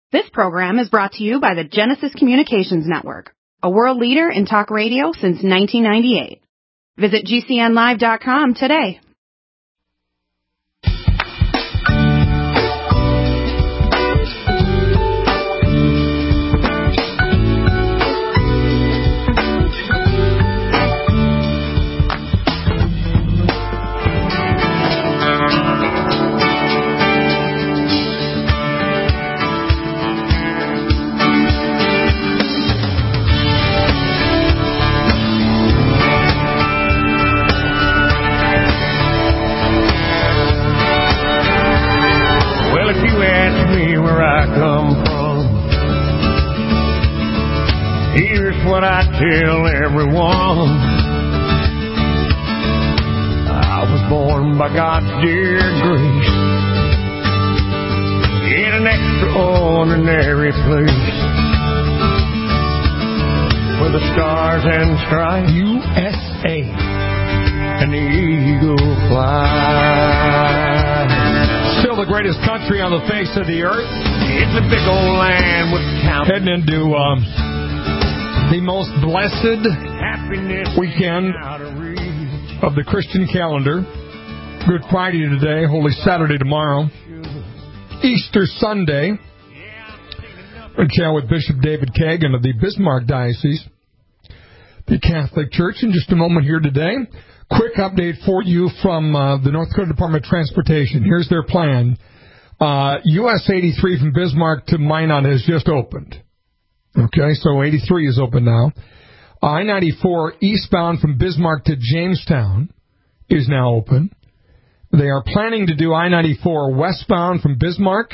This program is brought to you by the Genesis Communications Network, a world leader in talk radio since 1998. Visit GCNlive.com today. What I tell everyone, I was born by God's dear grace in an extraordinary place where the stars and stripes USA and the eagle fly. Still the greatest country on the face of the earth. It's a big old land with countless. Heading into the most blessed weekend of the Christian calendar. Good Friday today, Holy Saturday tomorrow, Easter Sunday. We'll chat with Bishop David Kagan of the Bismarck Diocese, the Catholic Church, in just a moment here today. Quick update for you from the North Dakota Department of Transportation. Here's their plan. US 83 from Bismarck to Minot has just opened. Okay, so 83 is open now. I-94 eastbound from Bismarck to Jamestown is now open. They are planning to do I-94 westbound from Bismarck,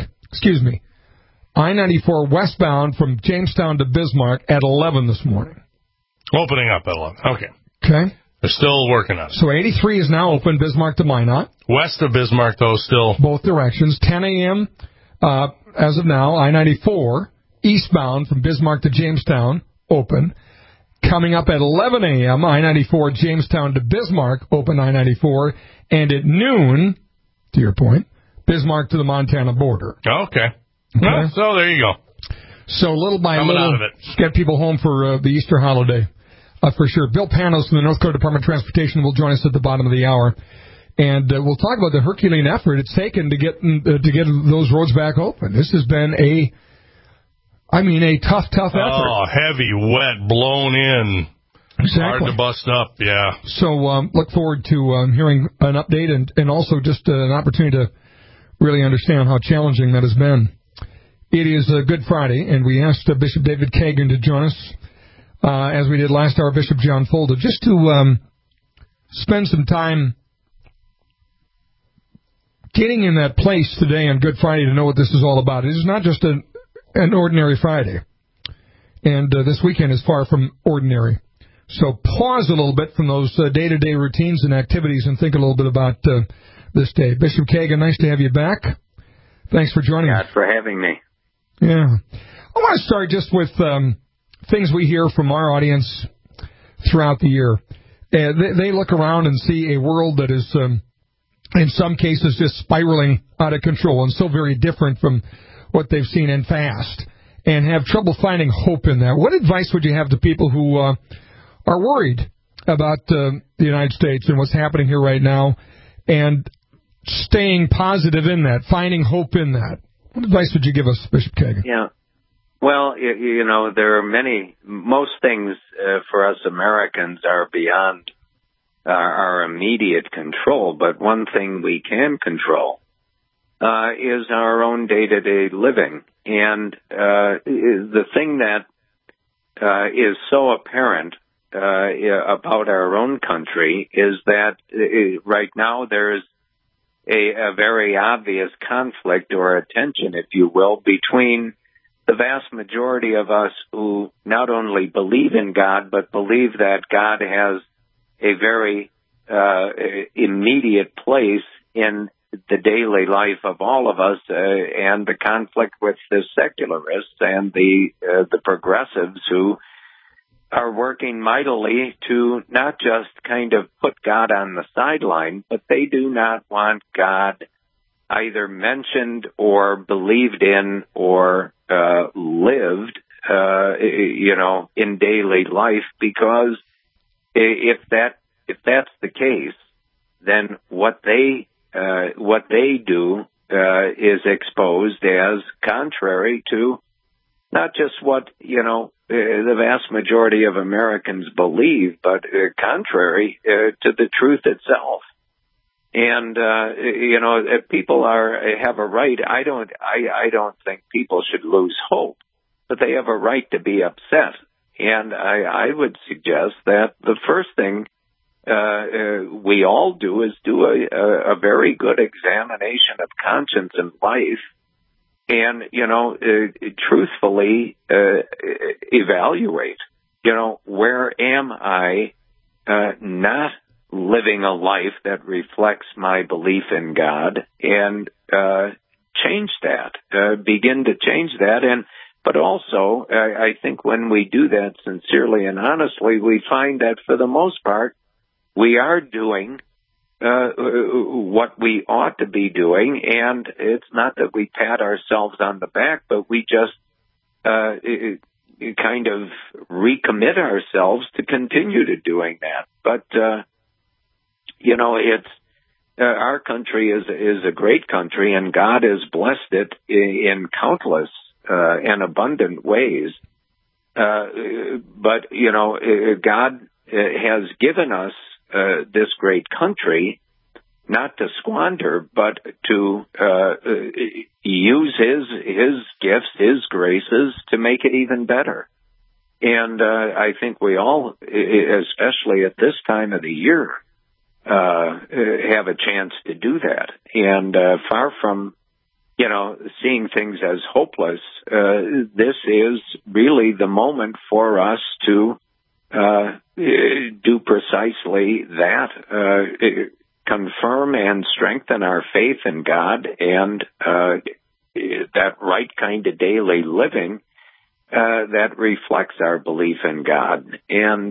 I-94 westbound from Jamestown to Bismarck at 11 this morning. Opening up at 11. Okay. Okay. They're still working on it. So 83 is now open, Bismarck to Minot. West of Bismarck, though, still. Both directions. 10 a.m. As of now, I-94 eastbound from Bismarck to Jamestown, open. Coming up at 11 a.m., I-94 Jamestown to Bismarck, open I-94. And at noon, to your point, Bismarck to the Montana border. Okay. Well, so there you go. So little by Coming little, out of it. get people home for the Easter holiday, for sure. Bill Panos from the North Dakota Department of Transportation will join us at the bottom of the hour. And we'll talk about the Herculean effort it's taken to get those roads back open. This has been a tough effort. Oh, heavy, wet, blown in. Exactly. Hard to bust up, yeah. So look forward to hearing an update and also just an opportunity to really understand how challenging that has been. It is Good Friday, and we asked Bishop David Kagan to join us, as we did last hour, Bishop John Folda, just to spend some time getting in that place today on Good Friday to know what this is all about. It is not just an ordinary Friday. And this weekend is far from ordinary. So pause a little bit from those day-to-day routines and activities and think a little bit about this day. Bishop Kagan, nice to have you back. Thanks for joining us. Thanks for having me. Yeah. I want to start just with things we hear from our audience throughout the year. They look around and see a world that is, in some cases, just spiraling out of control and so very different from what they've seen and fast, and have trouble finding hope in that. What advice would you have to people who are worried about the United States and what's happening here right now, and staying positive in that, finding hope in that? What advice would you give us, Bishop Kagan? Yeah. Well, there are most things for us Americans are beyond our immediate control, but one thing we can control is our own day-to-day living. And the thing that is so apparent about our own country is that right now there's a very obvious conflict or a tension, if you will, between the vast majority of us who not only believe in God, but believe that God has a very immediate place in the daily life of all of us, and the conflict with the secularists and the progressives who are working mightily to not just kind of put God on the sideline, but they do not want God either mentioned or believed in or lived, in daily life, because if that's the case, then what they do is exposed as contrary to not just what the vast majority of Americans believe, but contrary to the truth itself. And people have a right. I don't think people should lose hope, but they have a right to be upset. And I would suggest that the first thing we all do is do a very good examination of conscience and life, and truthfully evaluate. Where am I not living a life that reflects my belief in God, and change that, begin to change that. But also, I think when we do that sincerely and honestly, we find that for the most part, we are doing what we ought to be doing, and it's not that we pat ourselves on the back, but we just kind of recommit ourselves to continue to doing that. But it's our country is a great country, and God has blessed it in countless and abundant ways. But God has given us this great country not to squander, but to use His gifts, His graces, to make it even better. And I think we all, especially at this time of the year, have a chance to do that. And far from, seeing things as hopeless, this is really the moment for us to do precisely that, confirm and strengthen our faith in God, and that right kind of daily living that reflects our belief in God. And,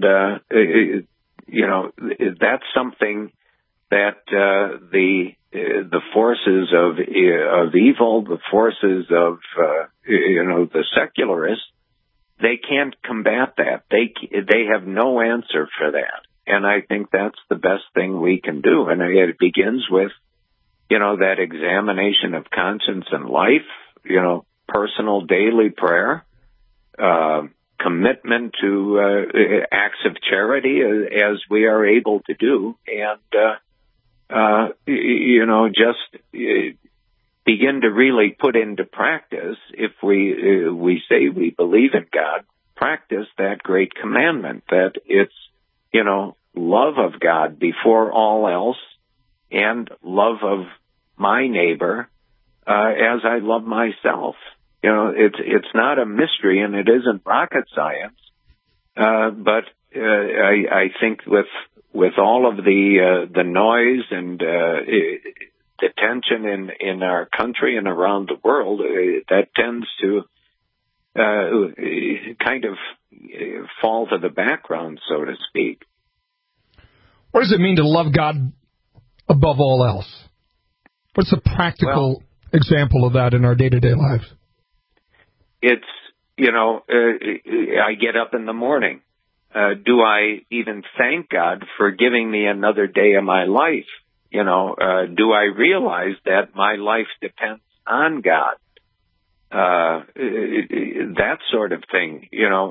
that's something that the forces of evil, the forces of, the secularists, they can't combat that. They have no answer for that. And I think that's the best thing we can do. And it begins with, that examination of conscience and life, personal daily prayer, commitment to acts of charity as we are able to do, and, just begin to really put into practice, if we say we believe in God, practice that great commandment, that it's, love of God before all else, and love of my neighbor as I love myself. It's not a mystery, and it isn't rocket science. But I think with all of the noise and the tension in our country and around the world, that tends to kind of fall to the background, so to speak. What does it mean to love God above all else? What's a practical example of that in our day-to-day lives? It's, I get up in the morning. Do I even thank God for giving me another day of my life? Do I realize that my life depends on God? That sort of thing,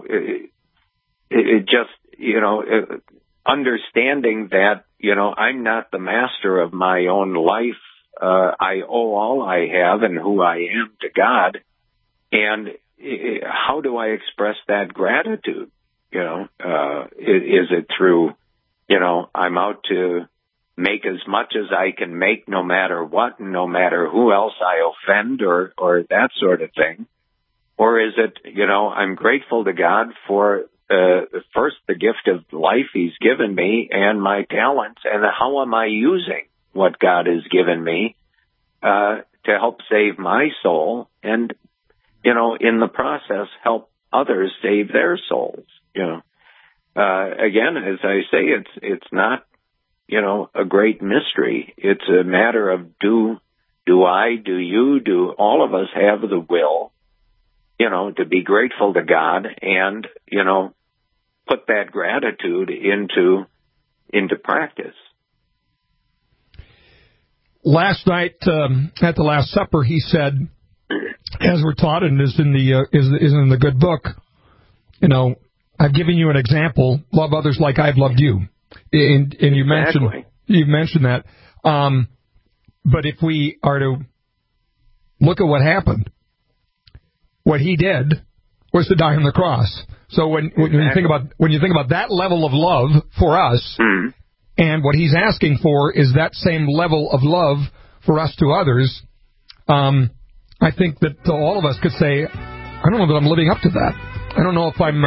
it just, understanding that, I'm not the master of my own life. I owe all I have and who I am to God. And how do I express that gratitude? Is it through, I'm out to make as much as I can make, no matter what, and no matter who else I offend, or that sort of thing? Or is it, I'm grateful to God for first the gift of life He's given me and my talents, and how am I using what God has given me to help save my soul, and in the process help others save their souls. Again, as I say, it's not a great mystery. It's a matter of do I, do you, do all of us have the will, to be grateful to God and, put that gratitude into practice. Last night at the Last Supper, he said, as we're taught and is in the good book, I've given you an example. Love others like I've loved you, and you mentioned that. But if we are to look at what happened, what he did was to die on the cross. So when you think about that level of love for us, and what he's asking for is that same level of love for us to others, I think that all of us could say, I don't know that I'm living up to that. I don't know if I'm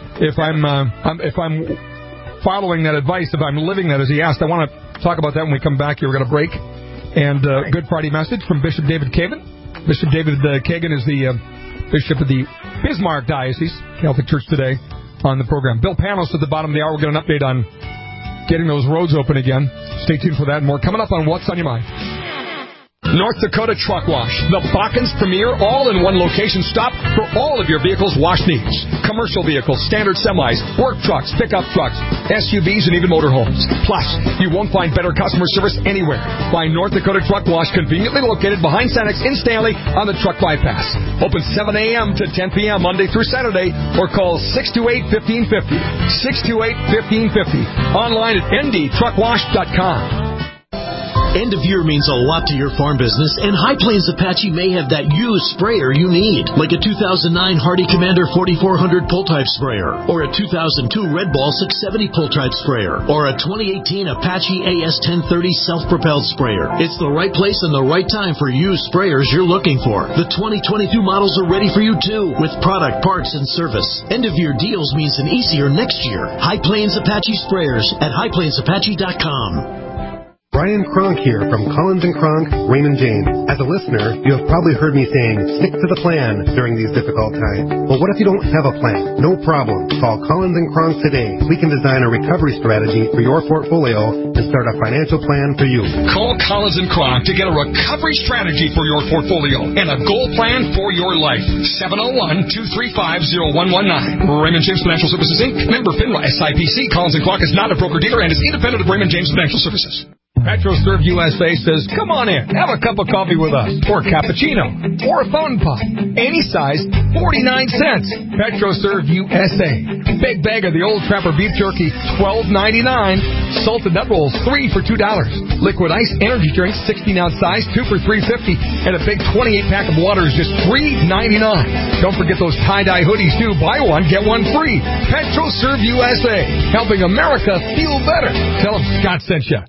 following that advice, if I'm living that as he asked. I want to talk about that when we come back here. We're going to break. And Good Friday message from Bishop David Kagan. Bishop David Kagan is the Bishop of the Bismarck Diocese, Catholic Church Today, on the program. Bill Panos at the bottom of the hour. We'll get an update on getting those roads open again. Stay tuned for that and more. Coming up on What's on Your Mind. North Dakota Truck Wash, the Bakken's premier all-in-one location stop for all of your vehicle's wash needs. Commercial vehicles, standard semis, work trucks, pickup trucks, SUVs, and even motorhomes. Plus, you won't find better customer service anywhere. Find North Dakota Truck Wash conveniently located behind Sanex in Stanley on the truck bypass. Open 7 a.m. to 10 p.m. Monday through Saturday, or call 628-1550. 628-1550. Online at ndtruckwash.com. End of year means a lot to your farm business, and High Plains Apache may have that used sprayer you need, like a 2009 Hardy Commander 4400 pull-type sprayer, or a 2002 Red Ball 670 pull-type sprayer, or a 2018 Apache AS1030 self-propelled sprayer. It's the right place and the right time for used sprayers you're looking for. The 2022 models are ready for you too, with product, parts, and service. End of year deals means an easier next year. High Plains Apache sprayers at highplainsapache.com. Brian Kronk here from Collins & Kronk, Raymond James. As a listener, you have probably heard me saying, stick to the plan during these difficult times. Well, what if you don't have a plan? No problem. Call Collins & Kronk today. We can design a recovery strategy for your portfolio and start a financial plan for you. Call Collins & Kronk to get a recovery strategy for your portfolio and a goal plan for your life. 701-235-0119. Raymond James Financial Services, Inc. Member FINRA SIPC. Collins & Kronk is not a broker-dealer and is independent of Raymond James Financial Services. PetroServe USA says, come on in, have a cup of coffee with us, or a cappuccino, or a fountain pop. Any size, 49 cents. PetroServe USA. Big bag of the Old Trapper beef jerky, $12.99. Salted nut rolls, 3 for $2. Liquid ice energy drinks, 16-ounce size, 2 for $3.50. And a big 28-pack of water is just $3.99. Don't forget those tie-dye hoodies, too. Buy one, get one free. PetroServe USA, helping America feel better. Tell them Scott sent you.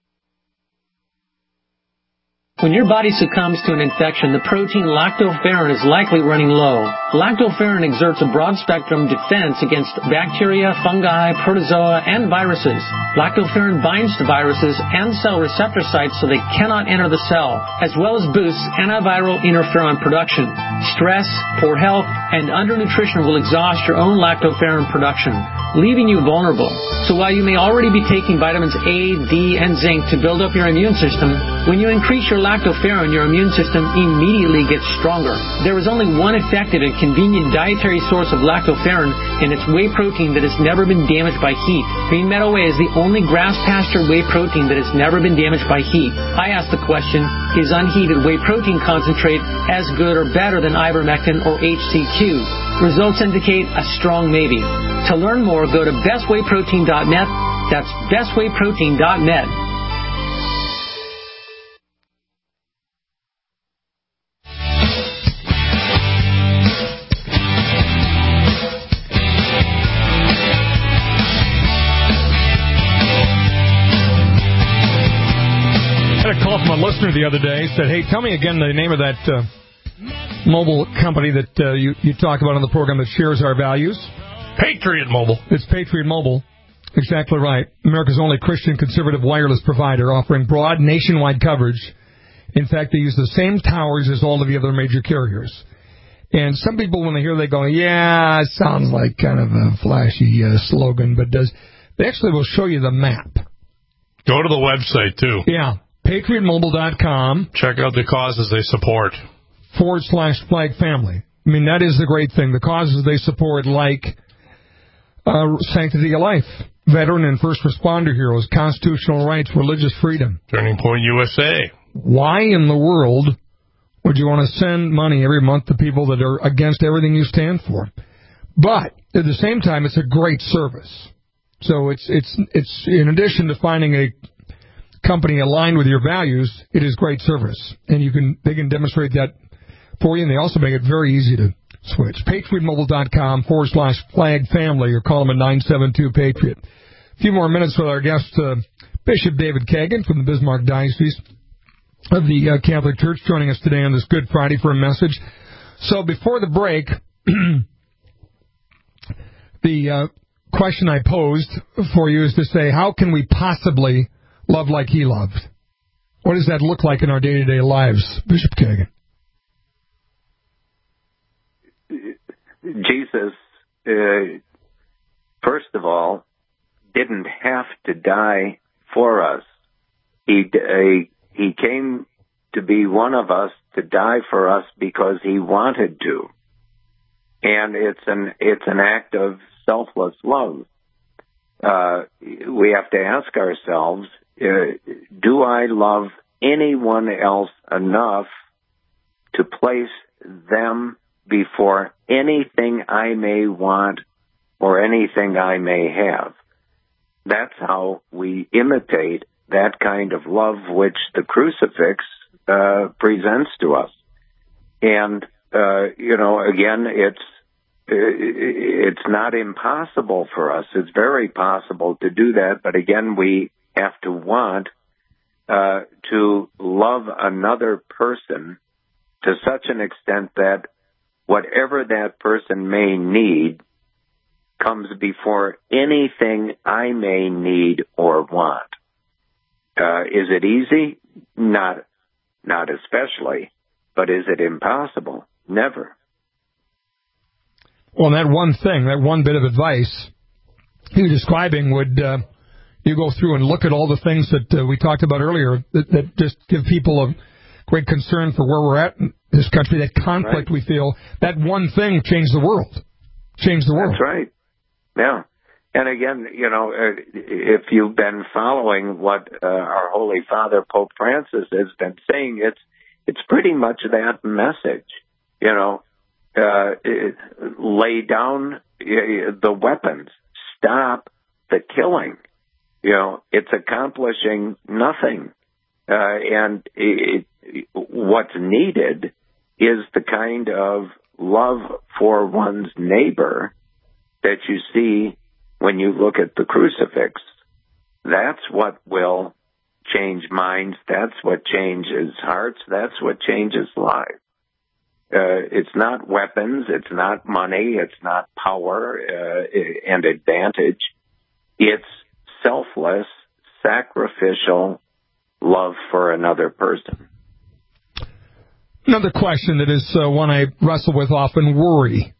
When your body succumbs to an infection, the protein lactoferrin is likely running low. Lactoferrin exerts a broad-spectrum defense against bacteria, fungi, protozoa, and viruses. Lactoferrin binds to viruses and cell receptor sites so they cannot enter the cell, as well as boosts antiviral interferon production. Stress, poor health, and undernutrition will exhaust your own lactoferrin production, leaving you vulnerable. So while you may already be taking vitamins A, D, and zinc to build up your immune system, when you increase your lactoferrin, your immune system immediately gets stronger. There is only one effective and convenient dietary source of lactoferrin, and it's whey protein that has never been damaged by heat. Green Meadow Whey is the only grass-pasture whey protein that has never been damaged by heat. I ask the question, is unheated whey protein concentrate as good or better than ivermectin or HCQ? Results indicate a strong maybe. To learn more, go to bestwheyprotein.net. That's bestwheyprotein.net. From a listener the other day said, hey, tell me again the name of that mobile company that you talk about on the program that shares our values. Patriot Mobile. It's Patriot Mobile. Exactly right. America's only Christian conservative wireless provider, offering broad nationwide coverage. In fact, they use the same towers as all of the other major carriers. And some people, when they hear, they go, yeah, it sounds like kind of a flashy slogan, but they actually will show you the map. Go to the website, too. Yeah. PatriotMobile.com. Check out the causes they support. /Flag Family. I mean, that is the great thing. The causes they support, like sanctity of life, veteran and first responder heroes, constitutional rights, religious freedom. Turning Point USA. Why in the world would you want to send money every month to people that are against everything you stand for? But at the same time, it's a great service. So it's in addition to finding a company aligned with your values, it is great service, and they can demonstrate that for you, and they also make it very easy to switch. PatriotMobile.com/flag family, or call them at 972-PATRIOT. A few more minutes with our guest, Bishop David Kagan from the Bismarck Diocese of the Catholic Church, joining us today on this Good Friday for a message. So before the break, the question I posed for you is to say, how can we possibly love like he loved? What does that look like in our day-to-day lives, Bishop Kagan? Jesus, first of all, didn't have to die for us. He came to be one of us, to die for us because he wanted to. And it's an act of selfless love. We have to ask ourselves, do I love anyone else enough to place them before anything I may want or anything I may have? That's how we imitate that kind of love which the crucifix presents to us. And, again, it's not impossible for us. It's very possible to do that. But again, we have to want to love another person to such an extent that whatever that person may need comes before anything I may need or want. Is it easy? Not especially. But is it impossible? Never. Well, that one bit of advice you're describing would you go through and look at all the things that we talked about earlier that just give people a great concern for where we're at in this country, that conflict we feel. That one thing changed the world. That's right. Yeah. And again, if you've been following what our Holy Father, Pope Francis, has been saying, it's pretty much that message. Lay down the weapons. Stop the killing. It's accomplishing nothing. And what's needed is the kind of love for one's neighbor that you see when you look at the crucifix. That's what will change minds. That's what changes hearts. That's what changes lives. It's not weapons. It's not money. It's not power and advantage. It's selfless, sacrificial love for another person. Another question that is one I wrestle with often: worry.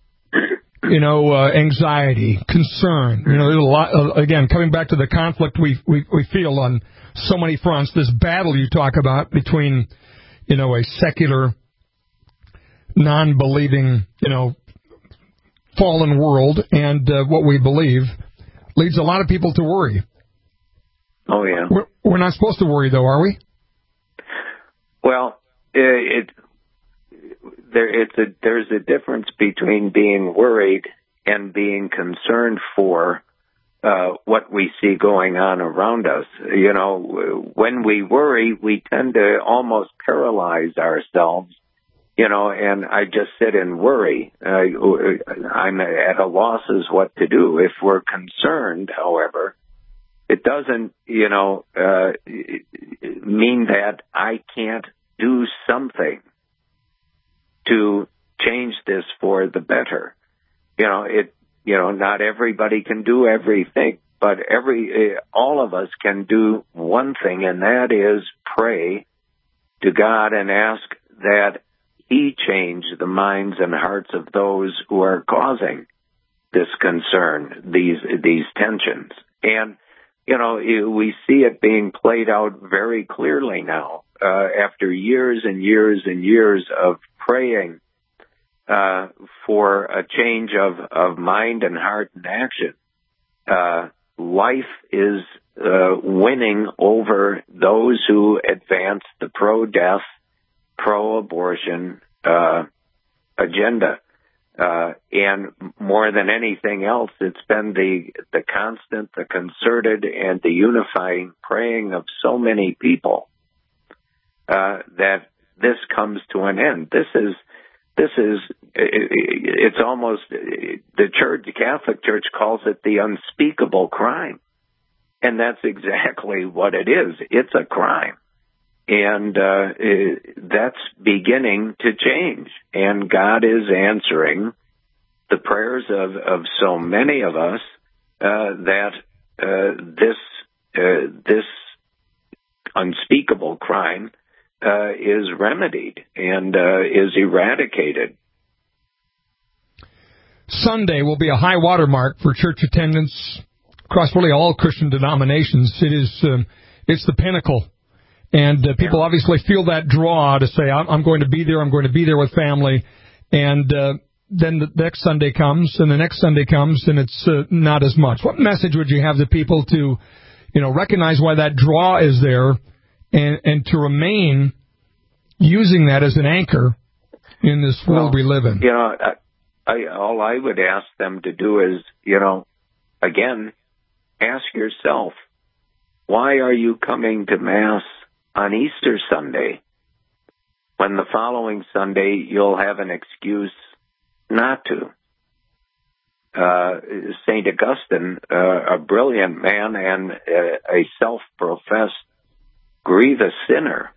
Anxiety, concern. There's a lot. Again, coming back to the conflict we feel on so many fronts. This battle you talk about between, a secular, non-believing, fallen world and what we believe leads a lot of people to worry. Oh yeah. We're not supposed to worry, though, are we? Well, there's a difference between being worried and being concerned for what we see going on around us. When we worry, we tend to almost paralyze ourselves. And I just sit and worry. I'm at a loss as what to do. If we're concerned, however, it doesn't, mean that I can't do something to change this for the better. Not everybody can do everything, but all of us can do one thing, and that is pray to God and ask that He change the minds and hearts of those who are causing this concern, these tensions. And, we see it being played out very clearly now, after years and years and years of praying for a change of mind and heart and action. Life is winning over those who advance the pro-death, pro-abortion agenda. And more than anything else, it's been the constant, the concerted, and the unifying praying of so many people that this comes to an end. It's almost, the Catholic Church calls it the unspeakable crime. And that's exactly what it is. It's a crime. And that's beginning to change. And God is answering the prayers of so many of us that this unspeakable crime is remedied and is eradicated. Sunday will be a high water mark for church attendance across really all Christian denominations. It's the pinnacle. And people obviously feel that draw to say, I'm going to be there, I'm going to be there with family. And then the next Sunday comes, and the next Sunday comes, and it's not as much. What message would you have to people to, recognize why that draw is there and to remain using that as an anchor in this world we live in? All I would ask them to do is, again, ask yourself, why are you coming to Mass on Easter Sunday when the following Sunday you'll have an excuse not to? St. Augustine, a brilliant man and a self-professed grievous sinner,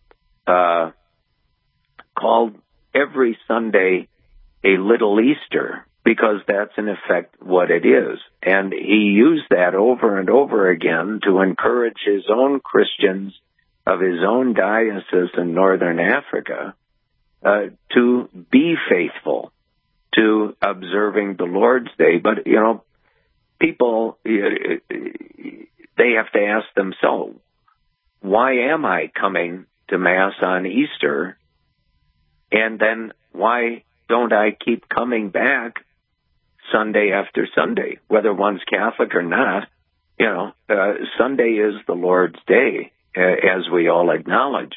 called every Sunday a little Easter, because that's in effect what it is. And he used that over and over again to encourage his own Christians of his own diocese in Northern Africa to be faithful to observing the Lord's Day. But, people, they have to ask themselves, why am I coming to Mass on Easter? And then why don't I keep coming back Sunday after Sunday, whether one's Catholic or not? Sunday is the Lord's Day, as we all acknowledge.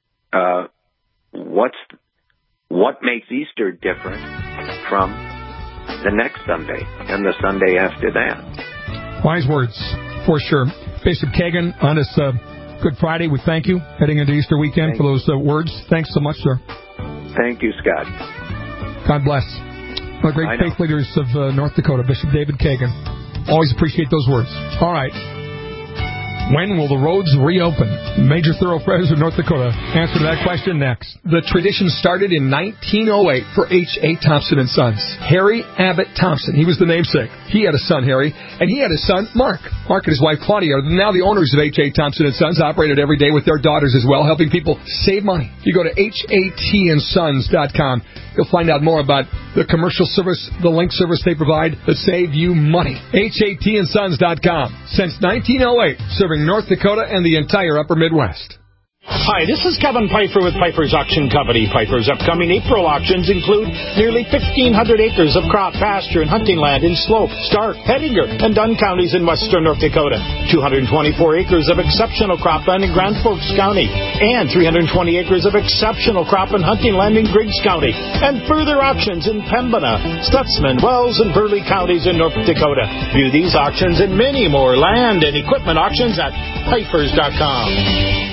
What makes Easter different from the next Sunday and the Sunday after that? Wise words, for sure. Bishop Kagan, on this Good Friday, we thank you, heading into Easter weekend, for those words. Thanks so much, sir. Thank you, Scott. God bless. One of the great faith leaders of North Dakota, Bishop David Kagan. Always appreciate those words. All right. When will the roads reopen? Major thoroughfares of North Dakota. Answer to that question next. The tradition started in 1908 for H.A. Thompson & Sons. Harry Abbott Thompson, he was the namesake. He had a son, Harry, and he had a son, Mark. Mark and his wife, Claudia, are now the owners of H.A. Thompson & Sons, operated every day with their daughters as well, helping people save money. You go to HATandsons.com. You'll find out more about the commercial service, the link service they provide that save you money. HATandsons.com. Since 1908, serving North Dakota and the entire upper Midwest. Hi, this is Kevin Pfeiffer with Pfeiffer's Auction Company. Pfeiffer's upcoming April auctions include nearly 1,500 acres of crop, pasture, and hunting land in Slope, Stark, Hettinger, and Dunn counties in western North Dakota. 224 acres of exceptional cropland in Grand Forks County. And 320 acres of exceptional crop and hunting land in Griggs County. And further auctions in Pembina, Stutzman, Wells, and Burleigh counties in North Dakota. View these auctions and many more land and equipment auctions at Pfeiffer's.com.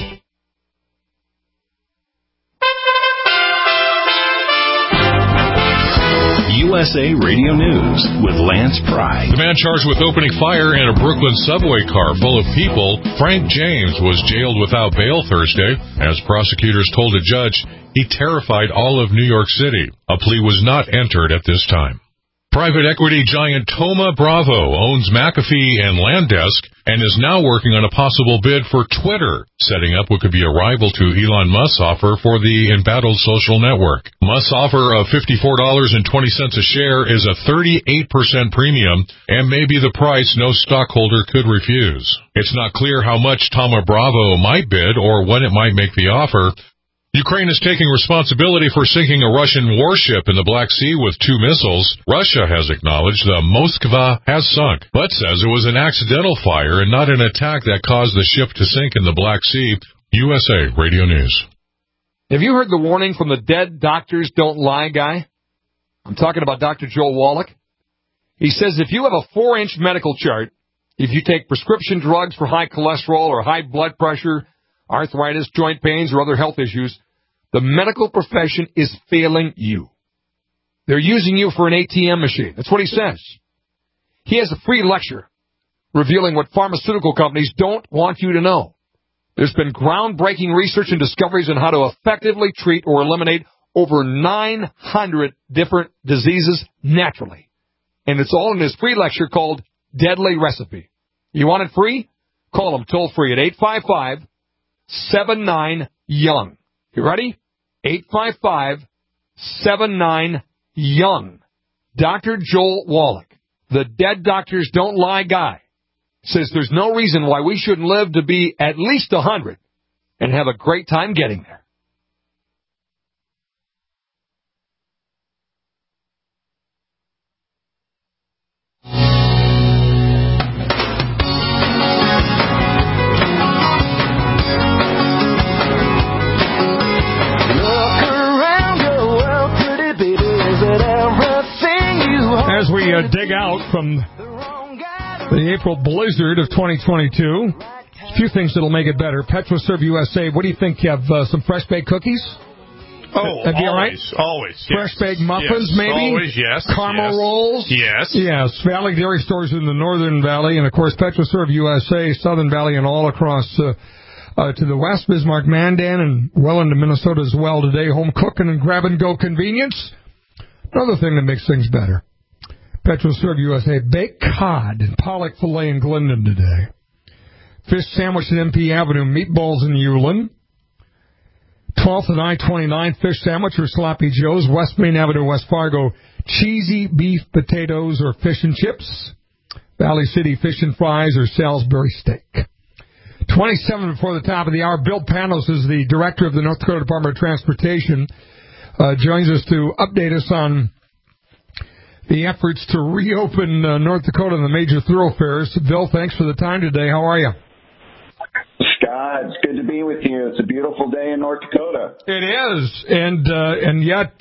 USA Radio News with Lance Pry. The man charged with opening fire in a Brooklyn subway car full of people, Frank James, was jailed without bail Thursday. As prosecutors told a judge, he terrified all of New York City. A plea was not entered at this time. Private equity giant Thoma Bravo owns McAfee and Landesk and is now working on a possible bid for Twitter, setting up what could be a rival to Elon Musk's offer for the embattled social network. Musk's offer of $54.20 a share is a 38% premium and may be the price no stockholder could refuse. It's not clear how much Thoma Bravo might bid or when it might make the offer. Ukraine is taking responsibility for sinking a Russian warship in the Black Sea with 2 missiles. Russia has acknowledged the Moskva has sunk, but says it was an accidental fire and not an attack that caused the ship to sink in the Black Sea. USA Radio News. Have you heard the warning from the dead doctors don't lie guy? I'm talking about Dr. Joel Wallach. He says if you have a 4-inch medical chart, if you take prescription drugs for high cholesterol or high blood pressure, arthritis, joint pains, or other health issues, the medical profession is failing you. They're using you for an ATM machine. That's what he says. He has a free lecture revealing what pharmaceutical companies don't want you to know. There's been groundbreaking research and discoveries on how to effectively treat or eliminate over 900 different diseases naturally. And it's all in his free lecture called Deadly Recipe. You want it free? Call him toll free at 855-79-YOUNG. You ready? 855-79-YOUNG. Dr. Joel Wallach, the dead doctors don't lie guy, says there's no reason why we shouldn't live to be at least 100 and have a great time getting there. As we dig out from the April blizzard of 2022, a few things that'll make it better. PetroServe USA, what do you think? You have some fresh baked cookies? Oh, that'd be all right? Always. Fresh baked muffins, yes, maybe? Always, yes. Caramel rolls? Yes. Yes. Valley Dairy Stores in the Northern Valley, and, of course, PetroServe USA, Southern Valley, and all across to the west, Bismarck, Mandan, and well into Minnesota as well today. Home cooking and grab-and-go convenience. Another thing that makes things better. PetroServe USA, baked cod and pollock filet in Glendon today. Fish sandwich at MP Avenue, meatballs in Ulen. 12th and I-29 fish sandwich or Sloppy Joe's, West Main Avenue, West Fargo. Cheesy beef potatoes or fish and chips. Valley City fish and fries or Salisbury steak. 27 before the top of the hour. Bill Panos is the director of the North Dakota Department of Transportation. Joins us to update us on the efforts to reopen North Dakota and the major thoroughfares. Bill, thanks for the time today. How are you? Scott, it's good to be with you. It's a beautiful day in North Dakota. It is, and yet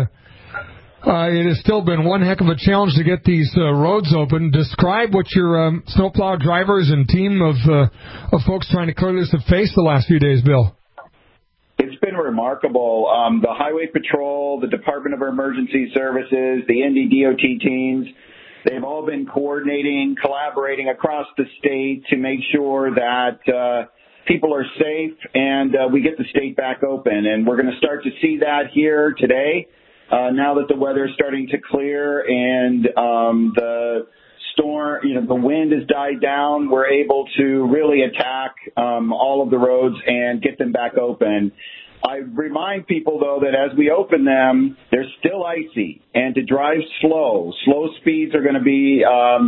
it has still been one heck of a challenge to get these roads open. Describe what your snowplow drivers and team of folks trying to clear this have faced the last few days, Bill. It's been remarkable. The Highway Patrol, the Department of Emergency Services, the NDDOT teams, they've all been coordinating, collaborating across the state to make sure that people are safe and we get the state back open. And we're going to start to see that here today now that the weather is starting to clear and the storm, the wind has died down. We're able to really attack all of the roads and get them back open. I remind people, though, that as we open them, they're still icy, and to drive slow speeds are going to be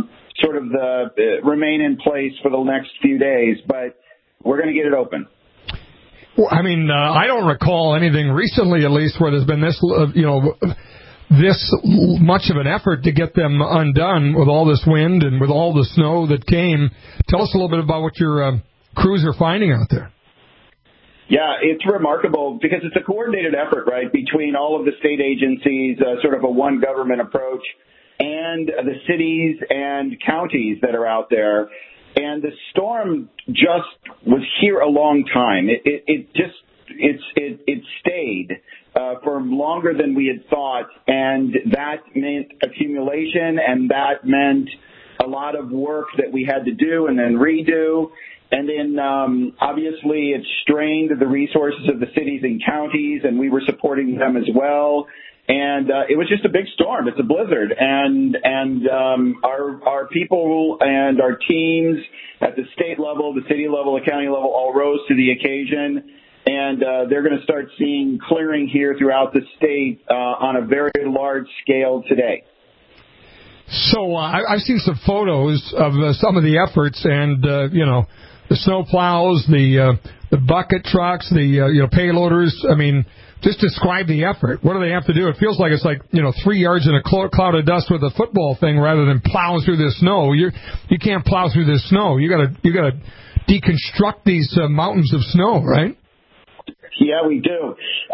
remain in place for the next few days, but we're going to get it open. Well, I mean, I don't recall anything recently, at least, where there's been this, this much of an effort to get them undone with all this wind and with all the snow that came. Tell us a little bit about what your crews are finding out there. Yeah, it's remarkable because it's a coordinated effort, right, between all of the state agencies, sort of a one government approach, and the cities and counties that are out there. And the storm just was here a long time. It stayed for longer than we had thought, and that meant accumulation, and that meant a lot of work that we had to do and then redo. And then, obviously, it strained the resources of the cities and counties, and we were supporting them as well. And it was just a big storm. It's a blizzard. And our people and our teams at the state level, the city level, the county level all rose to the occasion. And they're going to start seeing clearing here throughout the state on a very large scale today. So I've seen some photos of some of the efforts and, the snow plows, the bucket trucks, the payloaders. I mean, just describe the effort. What do they have to do? It feels like it's 3 yards in a cloud of dust with a football thing rather than plowing through this snow. You can't plow through this snow. You gotta deconstruct these mountains of snow, right? Yeah, we do.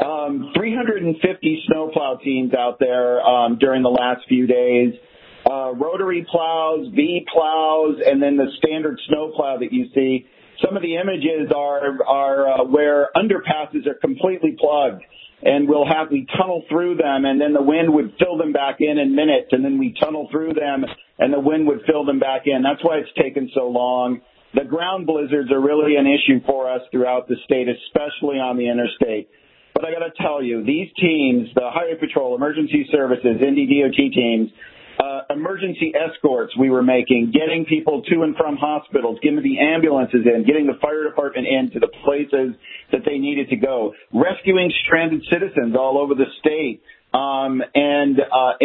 350 snowplow teams out there during the last few days. Rotary plows, V plows, and then the standard snowplow that you see. Some of the images are where underpasses are completely plugged, and we tunnel through them, and then the wind would fill them back in minutes, and then we tunnel through them, and the wind would fill them back in. That's why it's taken so long. The ground blizzards are really an issue for us throughout the state, especially on the interstate. But I got to tell you, these teams, the Highway Patrol, Emergency Services, NDDOT teams, emergency escorts we were making, getting people to and from hospitals, getting the ambulances in, getting the fire department in to the places that they needed to go, rescuing stranded citizens all over the state, and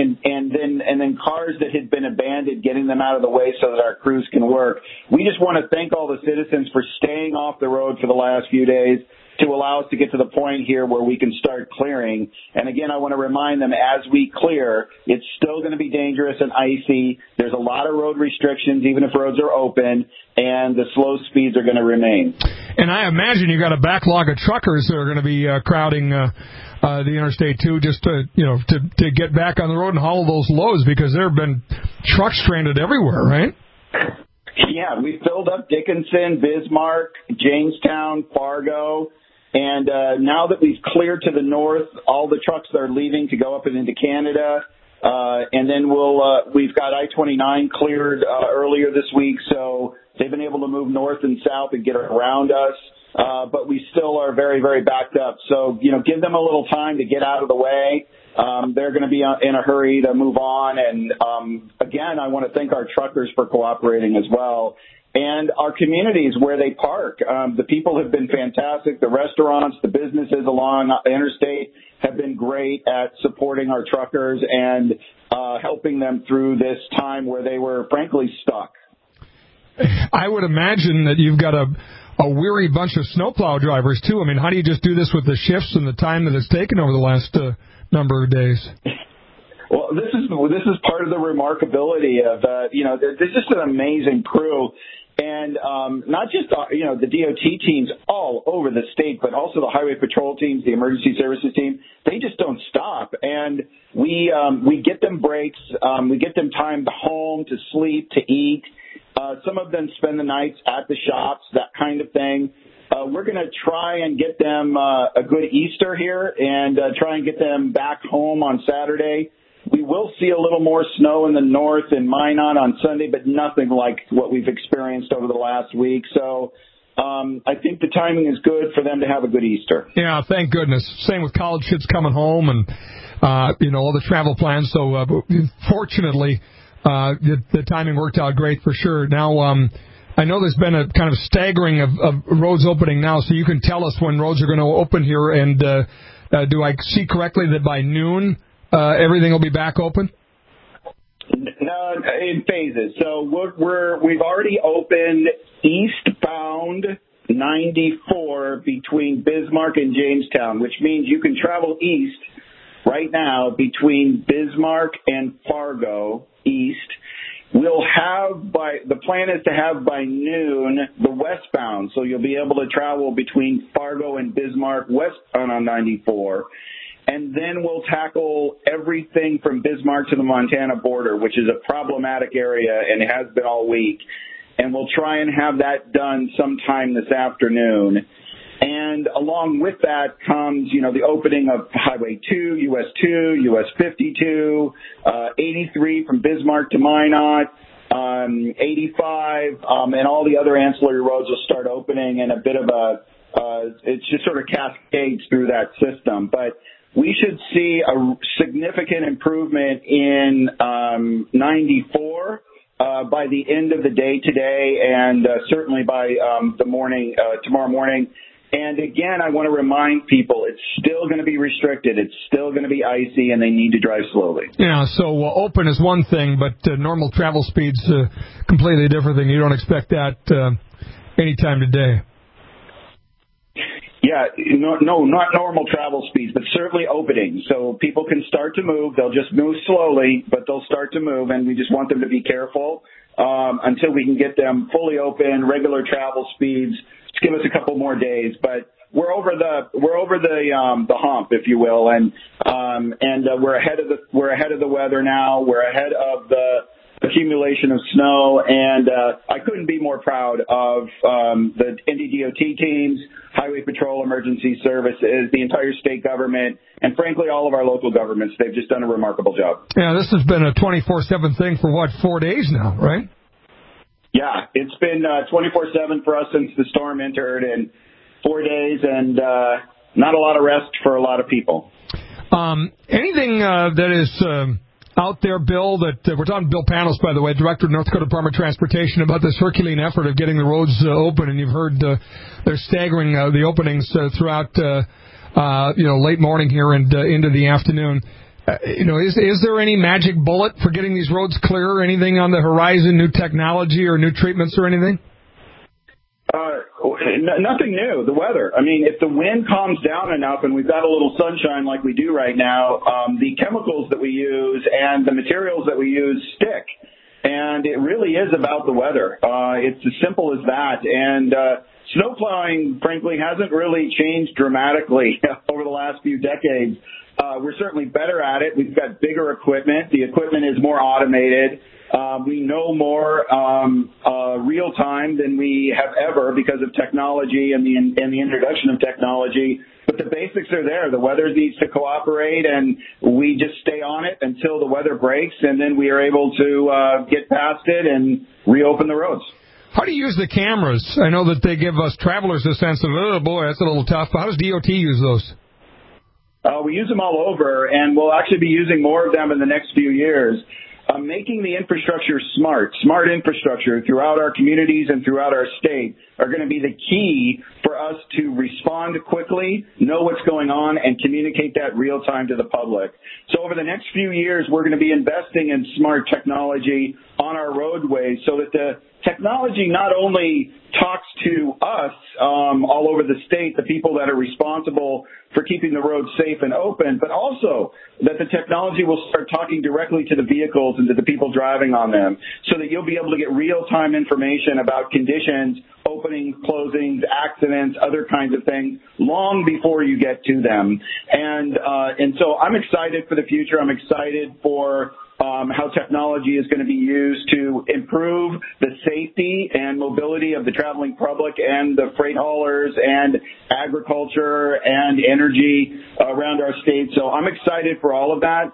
then cars that had been abandoned, getting them out of the way so that our crews can work. We just want to thank all the citizens for staying off the road for the last few days to allow us to get to the point here where we can start clearing. And again, I want to remind them, as we clear, it's still going to be dangerous and icy. There's a lot of road restrictions, even if roads are open, and the slow speeds are going to remain. And I imagine you got a backlog of truckers that are going to be crowding the interstate too, just to get back on the road and haul those loads, because there have been trucks stranded everywhere, right? Yeah, we filled up Dickinson, Bismarck, Jamestown, Fargo. And now that we've cleared to the north, all the trucks are leaving to go up and into Canada. And then we've got I-29 cleared earlier this week, so they've been able to move north and south and get around us. But we still are very, very backed up. So, give them a little time to get out of the way. They're going to be in a hurry to move on. And again, I want to thank our truckers for cooperating as well. And our communities where they park. The people have been fantastic. The restaurants, the businesses along the interstate have been great at supporting our truckers and helping them through this time where they were, frankly, stuck. I would imagine that you've got a weary bunch of snowplow drivers, too. I mean, how do you just do this with the shifts and the time that it's taken over the last number of days? Well, this is part of the remarkability of, this is an amazing crew. And not just, the DOT teams all over the state, but also the Highway Patrol teams, the Emergency Services team. They just don't stop. And we get them breaks. We get them time to home, to sleep, to eat. Some of them spend the nights at the shops, that kind of thing. We're going to try and get them a good Easter here and try and get them back home on Saturday. We will see a little more snow in the north in Minot on Sunday, but nothing like what we've experienced over the last week. So I think the timing is good for them to have a good Easter. Yeah, thank goodness. Same with college kids coming home and, all the travel plans. So fortunately, the timing worked out great for sure. Now, I know there's been a kind of staggering of roads opening now, so you can tell us when roads are going to open here. And do I see correctly that by noon everything will be back open? No, in phases. So we've already opened eastbound 94 between Bismarck and Jamestown, which means you can travel east right now between Bismarck and Fargo east. We'll have the plan is to have by noon the westbound, so you'll be able to travel between Fargo and Bismarck westbound on 94. And then we'll tackle everything from Bismarck to the Montana border, which is a problematic area, and it has been all week. And we'll try and have that done sometime this afternoon. And along with that comes, the opening of Highway 2, US 2, US 52, 83 from Bismarck to Minot, 85, and all the other ancillary roads will start opening, and a bit of it's just sort of cascades through that system. But we should see a significant improvement in 94 by the end of the day today, and certainly by tomorrow morning. And again, I want to remind people it's still going to be restricted. It's still going to be icy, and they need to drive slowly. Yeah, so open is one thing, but normal travel speed's a completely different thing. You don't expect that anytime today. No, not normal travel speeds, but certainly opening. So people can start to move. They'll just move slowly, but they'll start to move, and we just want them to be careful until we can get them fully open, regular travel speeds. Just give us a couple more days, but we're over the hump, if you will, and we're ahead of the weather now. We're ahead of the accumulation of snow, and I couldn't be more proud of the NDDOT teams, Highway Patrol, Emergency Services, the entire state government, and frankly, all of our local governments. They've just done a remarkable job. Yeah, this has been a 24/7 thing for, 4 days now, right? Yeah, it's been 24/7 for us since the storm entered, and 4 days, and not a lot of rest for a lot of people. Anything that is out there, Bill, that we're talking to Bill Panos, by the way, Director of North Dakota Department of Transportation, about this Herculean effort of getting the roads open, and you've heard they're staggering the openings throughout late morning here and into the afternoon. Is there any magic bullet for getting these roads clear? Anything on the horizon, new technology or new treatments or anything? Nothing new. The weather. I mean, if the wind calms down enough and we've got a little sunshine like we do right now, the chemicals that we use and the materials that we use stick. And it really is about the weather. It's as simple as that. And snow plowing, frankly, hasn't really changed dramatically over the last few decades. We're certainly better at it. We've got bigger equipment. The equipment is more automated. We know more real time than we have ever because of technology and the introduction of technology. But the basics are there. The weather needs to cooperate, and we just stay on it until the weather breaks, and then we are able to get past it and reopen the roads. How do you use the cameras? I know that they give us travelers a sense of, oh boy, that's a little tough. But how does DOT use those? We use them all over, and we'll actually be using more of them in the next few years. Making the infrastructure smart infrastructure throughout our communities and throughout our state are going to be the key for us to respond quickly, know what's going on, and communicate that real time to the public. So over the next few years, we're going to be investing in smart technology on our roadways so that the technology not only talks to us all over the state, the people that are responsible for keeping the roads safe and open, but also that the technology will start talking directly to the vehicles and to the people driving on them so that you'll be able to get real-time information about conditions, openings, closings, accidents, other kinds of things long before you get to them. And so I'm excited for the future. I'm excited for how technology is going to be used to improve the safety and mobility of the traveling public and the freight haulers and agriculture and energy around our state. So I'm excited for all of that.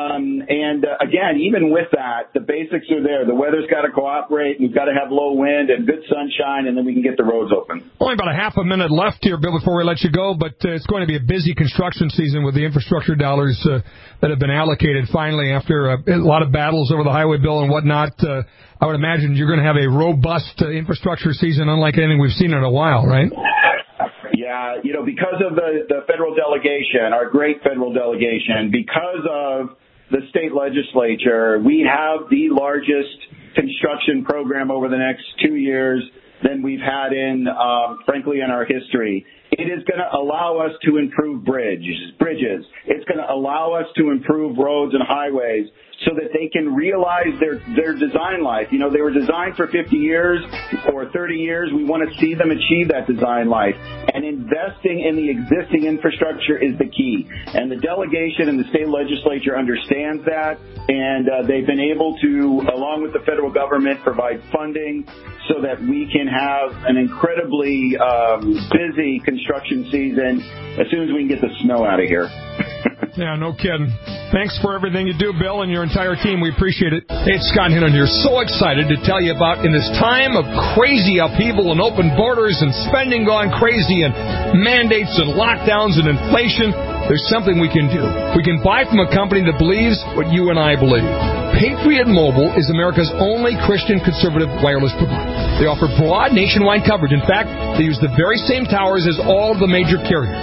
Again, even with that, the basics are there. The weather's got to cooperate. We've got to have low wind and good sunshine, and then we can get the roads open. Only about a half a minute left here, Bill, before we let you go, but it's going to be a busy construction season with the infrastructure dollars that have been allocated finally after a lot of battles over the highway bill and whatnot. I would imagine you're going to have a robust infrastructure season unlike anything we've seen in a while, right? Yeah, because of the federal delegation, our great federal delegation, because of the state legislature, we have the largest construction program over the next 2 years than we've had frankly, in our history. It is going to allow us to improve bridges. It's going to allow us to improve roads and highways so that they can realize their design life. They were designed for 50 years or 30 years. We want to see them achieve that design life. And investing in the existing infrastructure is the key. And the delegation and the state legislature understands that. And they've been able to, along with the federal government, provide funding so that we can have an incredibly busy construction season as soon as we can get the snow out of here. Yeah, no kidding. Thanks for everything you do, Bill, and your entire team. We appreciate it. Hey, it's Scott Hinton here. So excited to tell you about, in this time of crazy upheaval and open borders and spending gone crazy and mandates and lockdowns and inflation, there's something we can do. We can buy from a company that believes what you and I believe. Patriot Mobile is America's only Christian conservative wireless provider. They offer broad nationwide coverage. In fact, they use the very same towers as all the major carriers.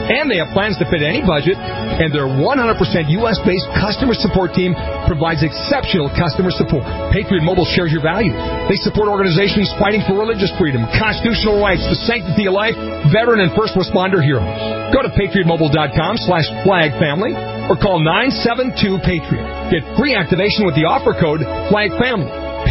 And they have plans to fit any budget, and their 100% U.S.-based customer support team provides exceptional customer support. Patriot Mobile shares your values. They support organizations fighting for religious freedom, constitutional rights, the sanctity of life, veteran and first responder heroes. Go to patriotmobile.com/flagfamily or call 972-PATRIOT. Get free activation with the offer code FLAGFAMILY.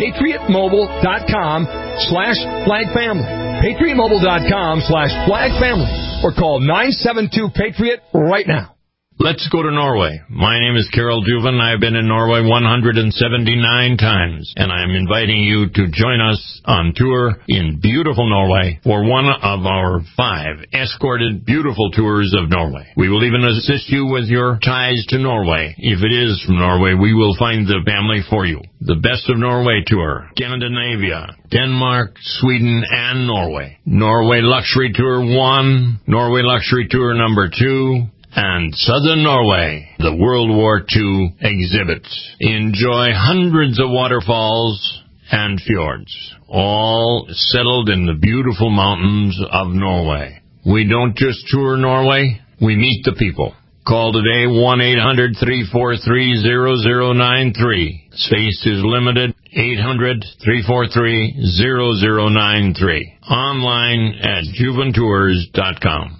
patriotmobile.com/flagfamily. patriotmobile.com/flagfamily or call 972-PATRIOT right now. Let's go to Norway. My name is Carol Juven. I've been in Norway 179 times, and I'm inviting you to join us on tour in beautiful Norway for one of our 5 escorted beautiful tours of Norway. We will even assist you with your ties to Norway. If it is from Norway, we will find the family for you. The Best of Norway tour, Scandinavia, Denmark, Sweden, and Norway. Norway Luxury Tour 1, Norway Luxury Tour number 2, and Southern Norway, the World War II exhibits. Enjoy hundreds of waterfalls and fjords, all settled in the beautiful mountains of Norway. We don't just tour Norway, we meet the people. Call today 1-800-343-0093. Space is limited, 800-343-0093. Online at juventours.com.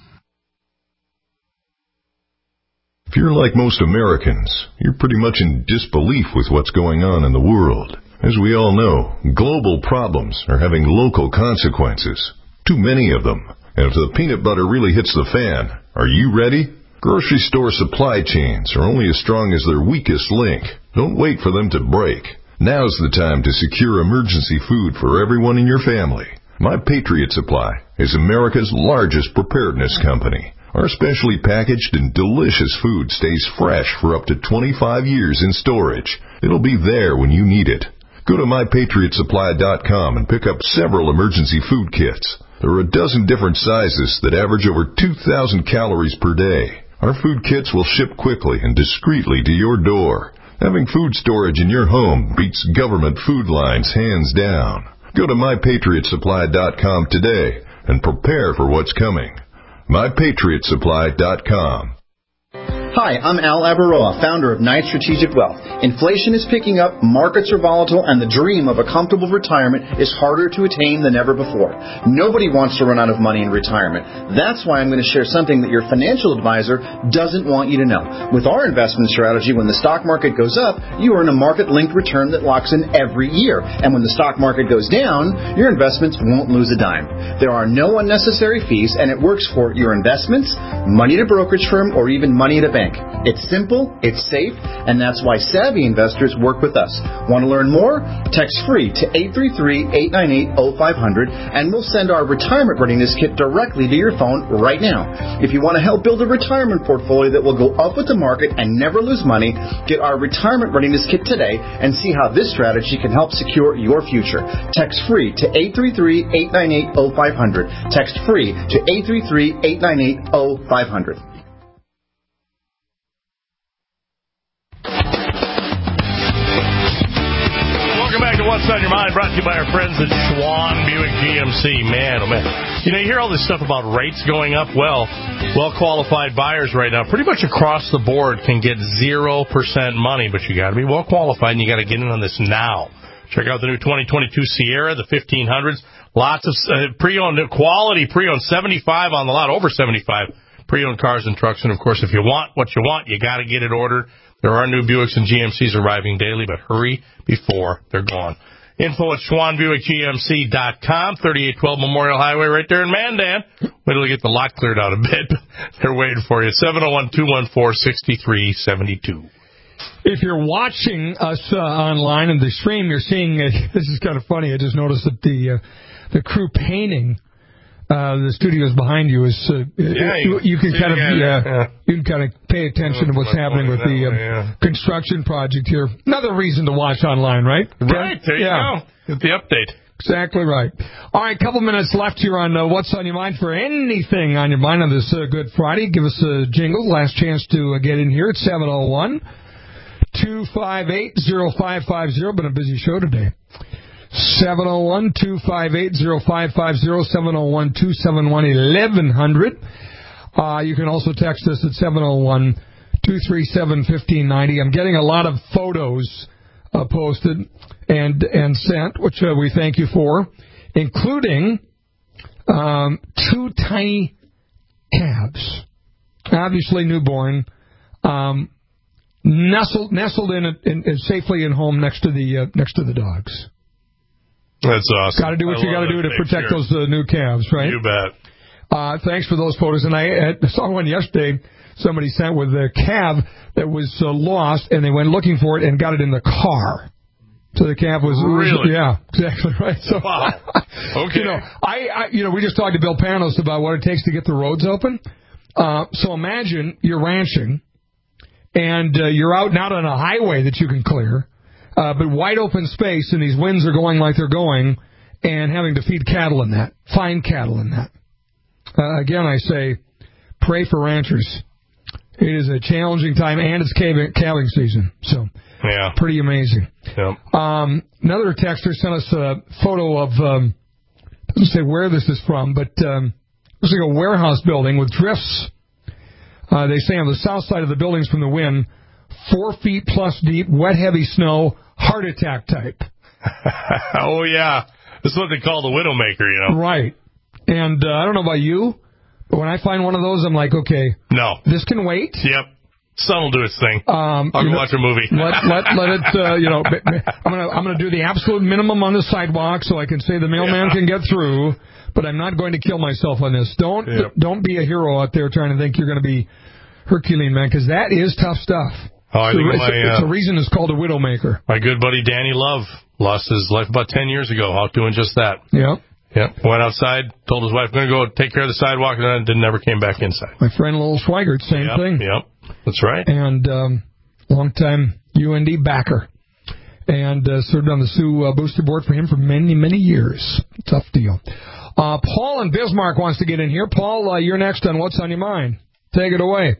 If you're like most Americans, you're pretty much in disbelief with what's going on in the world. As we all know, global problems are having local consequences. Too many of them. And if the peanut butter really hits the fan, are you ready? Grocery store supply chains are only as strong as their weakest link. Don't wait for them to break. Now's the time to secure emergency food for everyone in your family. My Patriot Supply is America's largest preparedness company. Our specially packaged and delicious food stays fresh for up to 25 years in storage. It'll be there when you need it. Go to MyPatriotSupply.com and pick up several emergency food kits. There are a dozen different sizes that average over 2,000 calories per day. Our food kits will ship quickly and discreetly to your door. Having food storage in your home beats government food lines hands down. Go to MyPatriotSupply.com today and prepare for what's coming. MyPatriotSupply.com. Hi, I'm Al Abaroa, founder of Knight Strategic Wealth. Inflation is picking up, markets are volatile, and the dream of a comfortable retirement is harder to attain than ever before. Nobody wants to run out of money in retirement. That's why I'm going to share something that your financial advisor doesn't want you to know. With our investment strategy, when the stock market goes up, you earn a market-linked return that locks in every year. And when the stock market goes down, your investments won't lose a dime. There are no unnecessary fees, and it works for your investments, money at a brokerage firm, or even money at a bank. It's simple, it's safe, and that's why savvy investors work with us. Want to learn more? Text free to 833-898-0500, and we'll send our retirement readiness kit directly to your phone right now. If you want to help build a retirement portfolio that will go up with the market and never lose money, get our retirement readiness kit today and see how this strategy can help secure your future. Text free to 833-898-0500. Text free to 833-898-0500. What's on Your Mind, brought to you by our friends at Schwan Buick GMC. Man, oh man. You know, you hear all this stuff about rates going up. Well-qualified buyers right now, pretty much across the board, can get 0% money, but you got to be well-qualified, and you got to get in on this now. Check out the new 2022 Sierra, the 1500s. Lots of pre-owned, quality pre-owned, 75 on the lot, over 75 pre-owned cars and trucks. And, of course, if you want what you want, you got to get it ordered. There are new Buicks and GMCs arriving daily, but hurry before they're gone. Info at SchwanBuickGMC.com, 3812 Memorial Highway right there in Mandan. Wait till we get the lot cleared out a bit. They're waiting for you. 701-214-6372. If you're watching us online in the stream, you're seeing, this is kind of funny, I just noticed that the crew painting the studios behind you is you can kind of pay attention to what's happening with the construction project here. Another reason to watch online, right? Right, there you go. Get the update. Exactly right. All right, a couple minutes left here on What's on Your Mind. For anything on your mind on this Good Friday, give us a jingle. Last chance to get in here at 701-258-0550. Been a busy show today. 701-258-0550, 701-271-1100. You can also text us at 701-237-1590. I'm getting a lot of photos posted and sent, which we thank you for, including 2 tiny calves, obviously newborn, nestled in safely in home next to the dogs. That's awesome. Got to do what you got to do to protect those new calves, right? You bet. Thanks for those photos. And I saw one yesterday. Somebody sent with a calf that was lost, and they went looking for it and got it in the car. So the calf was really, yeah, exactly right. So, wow. Okay. We just talked to Bill Panos about what it takes to get the roads open. So imagine you're ranching, and you're out not on a highway that you can clear, but wide open space, and these winds are going like they're going, and having to feed cattle in that, fine cattle in that. Again, I say, pray for ranchers. It is a challenging time, and it's calving season, so yeah, pretty amazing. Yep. Another texter sent us a photo of, doesn't say where this is from, but looks like a warehouse building with drifts. They say on the south side of the buildings from the wind, 4 feet plus deep, wet, heavy snow, heart attack type. Oh, yeah. This is what they call the Widowmaker, Right. And I don't know about you, but when I find one of those, I'm like, okay. No. This can wait. Yep. Sun will do its thing. I'll go watch a movie. Let it, I'm going to do the absolute minimum on the sidewalk so I can say the mailman can get through, but I'm not going to kill myself on this. Don't be a hero out there trying to think you're going to be Herculean, man, because that is tough stuff. Oh, I think it's a reason it's called a Widowmaker. My good buddy Danny Love lost his life about 10 years ago out doing just that. Yeah. Yep. Went outside, told his wife, going to go take care of the sidewalk, and then never came back inside. My friend Lowell Schweigert, same thing. Yep. That's right. And longtime UND backer. And served on the Sioux booster board for him for many, many years. Tough deal. Paul in Bismarck wants to get in here. Paul, you're next on What's on Your Mind. Take it away.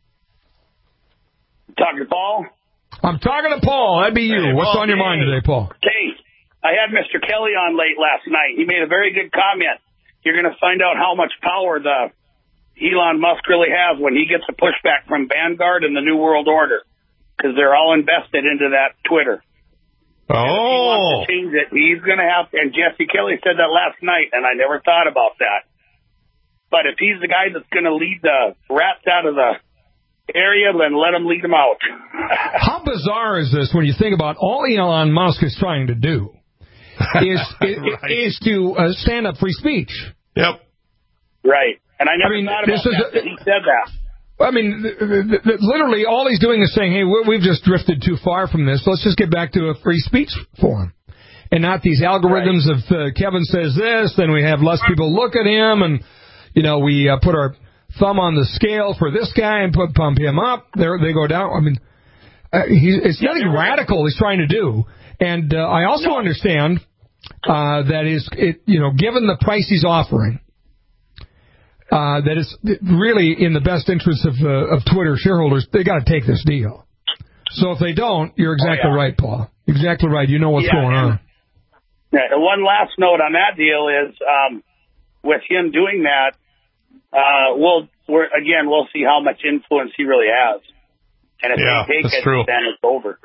Talking to Paul? I'm talking to Paul. That'd be you. Hey, What's on your mind today, Paul? Okay. I had Mr. Kelly on late last night. He made a very good comment. You're going to find out how much power the Elon Musk really has when he gets the pushback from Vanguard and the New World Order, because they're all invested into that Twitter. Oh. And if he wants to change it, he's going to have to. And Jesse Kelly said that last night, and I never thought about that. But if he's the guy that's going to lead the rats out of the area, then let him lead them out. How bizarre is this when you think about all Elon Musk is trying to do? Is to stand up free speech. Yep. Right. And I never thought about that. He said that. I mean, literally, all he's doing is saying, hey, we've just drifted too far from this. Let's just get back to a free speech forum. And not these algorithms of Kevin says this, then we have less people look at him, and, we put our thumb on the scale for this guy and pump him up. They go down. I mean, it's nothing radical he's trying to do. And I also understand that given the price he's offering, that it's really in the best interest of Twitter shareholders. They got to take this deal. So if they don't, you're exactly right, Paul. Exactly right. You know what's going on. Yeah. And one last note on that deal is, with him doing that, we'll see how much influence he really has. And if they take it, then it's over.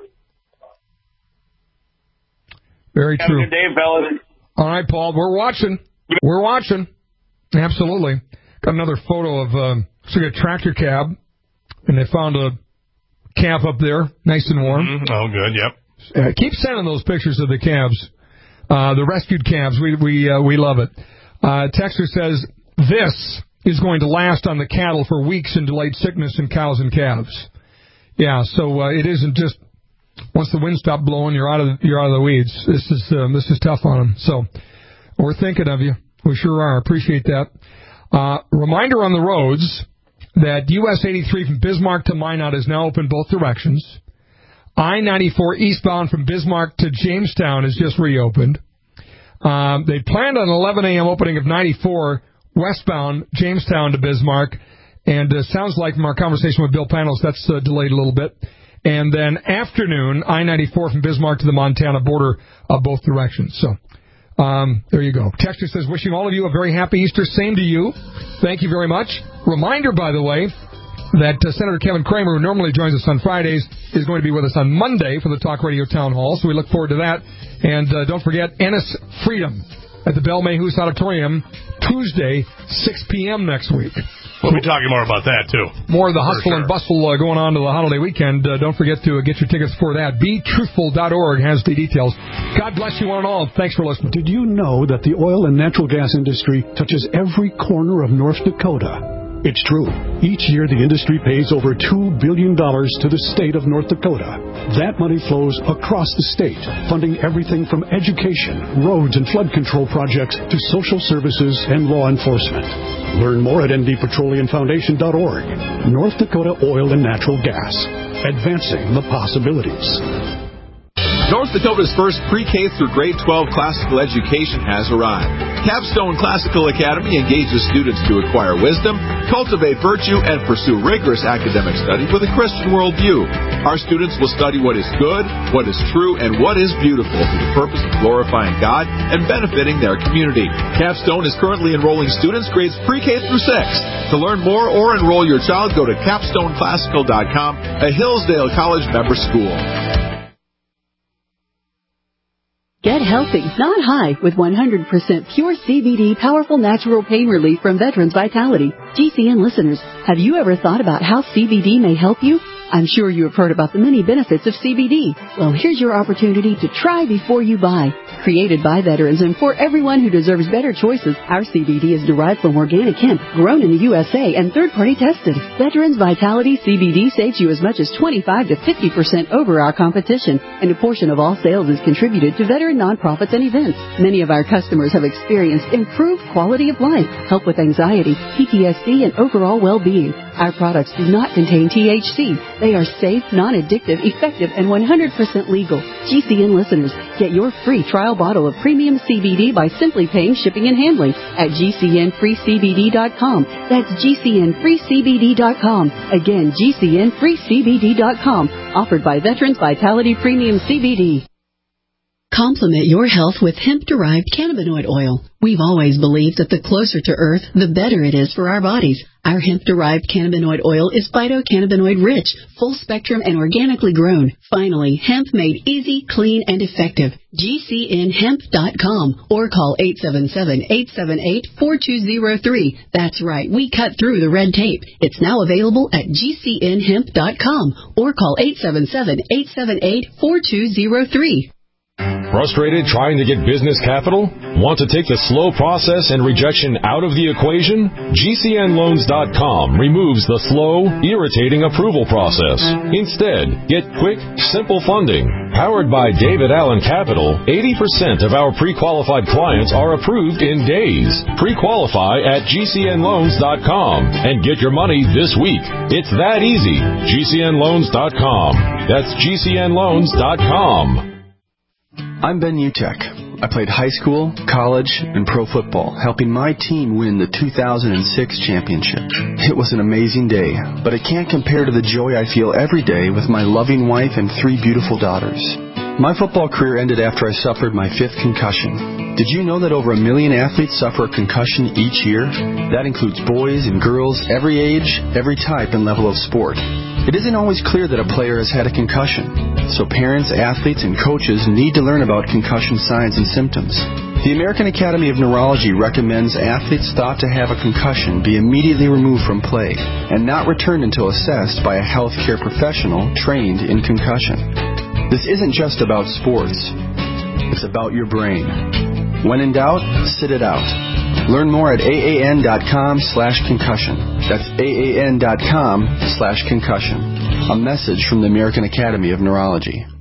Very true. Have a good day, fellas. All right, Paul. We're watching. Absolutely. Got another photo of a tractor cab, and they found a calf up there, nice and warm. Mm-hmm. Oh, good. Yep. Keep sending those pictures of the calves, the rescued calves. We love it. Texter says this is going to last on the cattle for weeks and delayed sickness in cows and calves. Yeah. So it isn't just. Once the wind stops blowing, you're out of the weeds. This is tough on them. So we're thinking of you. We sure are. Appreciate that. Reminder on the roads that US 83 from Bismarck to Minot is now open both directions. I-94 eastbound from Bismarck to Jamestown is just reopened. They planned on 11 a.m. opening of 94 westbound Jamestown to Bismarck, and sounds like from our conversation with Bill Panos that's delayed a little bit. And then afternoon, I-94 from Bismarck to the Montana border, both directions. So There you go. Texter says, wishing all of you a very happy Easter. Same to you. Thank you very much. Reminder, by the way, that Senator Kevin Cramer, who normally joins us on Fridays, is going to be with us on Monday for the Talk Radio Town Hall, so we look forward to that. And don't forget, Ennis Freedom at the Belle Mayhews Auditorium, Tuesday, 6 p.m. next week. We'll be talking more about that, too. More of the hustle and bustle going on to the holiday weekend. Don't forget to get your tickets for that. BeTruthful.org has the details. God bless you one and all. Thanks for listening. Did you know that the oil and natural gas industry touches every corner of North Dakota? It's true. Each year, the industry pays over $2 billion to the state of North Dakota. That money flows across the state, funding everything from education, roads and flood control projects to social services and law enforcement. Learn more at ndpetroleumfoundation.org. North Dakota Oil and Natural Gas, advancing the possibilities. North Dakota's first pre-K through grade 12 classical education has arrived. Capstone Classical Academy engages students to acquire wisdom, cultivate virtue, and pursue rigorous academic study with a Christian worldview. Our students will study what is good, what is true, and what is beautiful for the purpose of glorifying God and benefiting their community. Capstone is currently enrolling students grades pre-K through 6. To learn more or enroll your child, go to capstoneclassical.com, a Hillsdale College member school. Get healthy, not high, with 100% pure CBD powerful natural pain relief from Veterans Vitality. GCN listeners, have you ever thought about how CBD may help you? I'm sure you have heard about the many benefits of CBD. Well, here's your opportunity to try before you buy. Created by veterans and for everyone who deserves better choices, our CBD is derived from organic hemp, grown in the USA, and third-party tested. Veterans Vitality CBD saves you as much as 25 to 50% over our competition, and a portion of all sales is contributed to veteran nonprofits and events. Many of our customers have experienced improved quality of life, help with anxiety, PTSD, and overall well-being. Our products do not contain THC. They are safe, non-addictive, effective, and 100% legal. GCN listeners, get your free trial bottle of premium CBD by simply paying shipping and handling at GCNFreeCBD.com. That's GCNFreeCBD.com. Again, GCNFreeCBD.com. Offered by Veterans Vitality Premium CBD. Complement your health with hemp-derived cannabinoid oil. We've always believed that the closer to Earth, the better it is for our bodies. Our hemp-derived cannabinoid oil is phytocannabinoid-rich, full-spectrum, and organically grown. Finally, hemp made easy, clean, and effective. GCNHemp.com or call 877-878-4203. That's right, we cut through the red tape. It's now available at GCNHemp.com or call 877-878-4203. Frustrated trying to get business capital? Want to take the slow process and rejection out of the equation? GCNLoans.com removes the slow, irritating approval process. Instead, get quick, simple funding. Powered by David Allen Capital, 80% of our pre-qualified clients are approved in days. Pre-qualify at GCNLoans.com and get your money this week. It's that easy. GCNLoans.com. That's GCNLoans.com. I'm Ben Utek. I played high school, college, and pro football, helping my team win the 2006 championship. It was an amazing day, but it can't compare to the joy I feel every day with my loving wife and 3 beautiful daughters. My football career ended after I suffered my 5th concussion. Did you know that over 1 million athletes suffer a concussion each year? That includes boys and girls, every age, every type and level of sport. It isn't always clear that a player has had a concussion, so parents, athletes, and coaches need to learn about concussion signs and symptoms. The American Academy of Neurology recommends athletes thought to have a concussion be immediately removed from play and not returned until assessed by a healthcare professional trained in concussion. This isn't just about sports. It's about your brain. When in doubt, sit it out. Learn more at AAN.com/concussion. That's AAN.com/concussion. A message from the American Academy of Neurology.